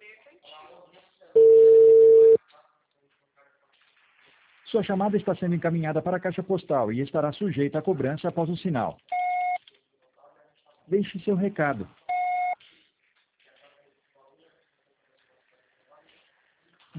Sua chamada está sendo encaminhada para a caixa postal e estará sujeita à cobrança após o sinal. Deixe seu recado.